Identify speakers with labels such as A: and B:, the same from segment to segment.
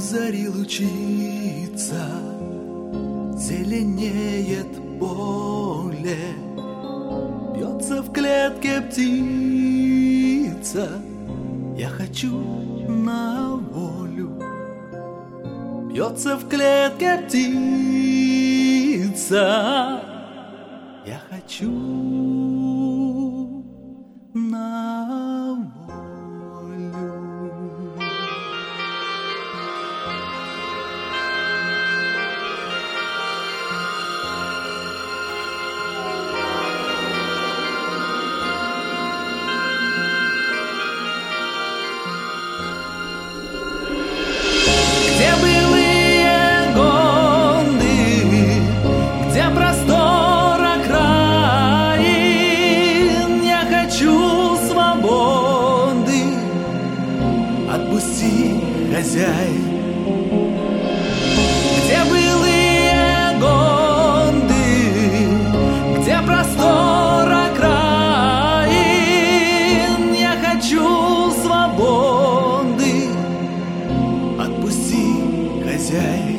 A: зари лучится, зеленеет поле, бьется в клетке птица. Я хочу на волю. Бьется в клетке птица. Я хочу на волю. Где былые годы, где простор окраин, я хочу свободы. Отпусти, хозяин. Где былые годы, где простор окраин, я хочу свободы. Отпусти, хозяин.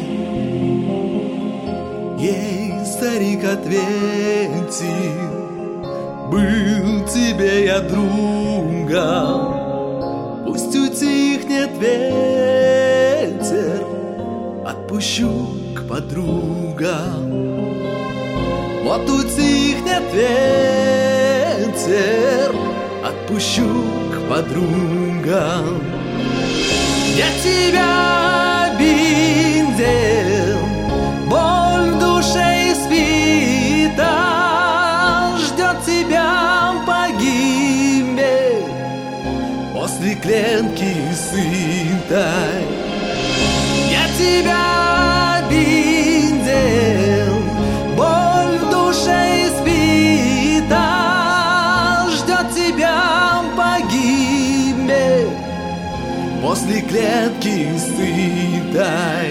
A: Ей старик ответил: был тебе я другом. Пусть утихнет ветер, отпущу к подругам. Вот утихнет ветер, отпущу к подругам. Я тебя обидел, боль в душе испытал, ждет тебя погибель после клетки сытой. Я тебя обидел, боль в душе испытал, ждет тебя погибель после клетки сытой.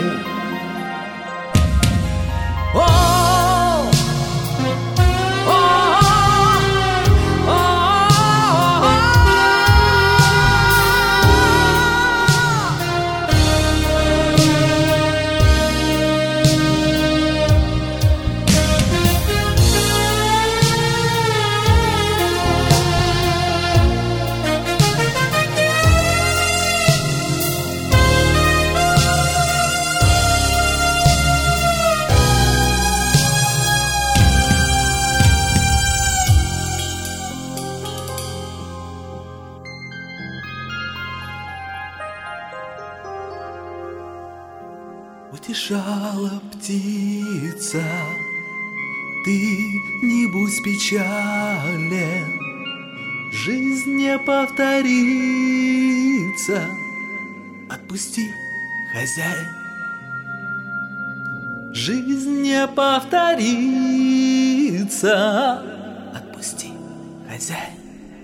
A: Утешала птица, ты не будь печален, жизнь не повторится. Отпусти, хозяин. Жизнь не повторится. Отпусти, хозяин.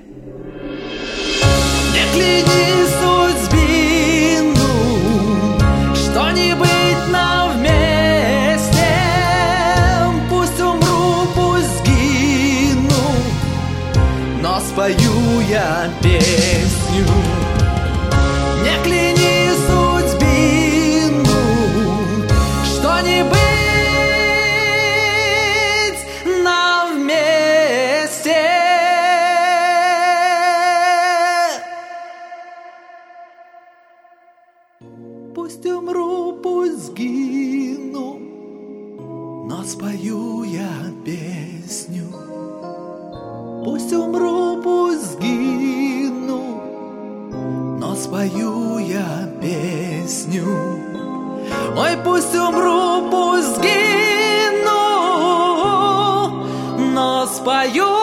A: Не кляни судьбину, что не быть нам вместе. Пусть умру, пусть сгину, но спою я песню. Не кляни судьбину, что не быть нам вместе. Пусть умру, пусть сгину, но спою я песню. Пусть умру, пусть сгину, но спою я песню. Ой, пусть умру, пусть сгину, но спою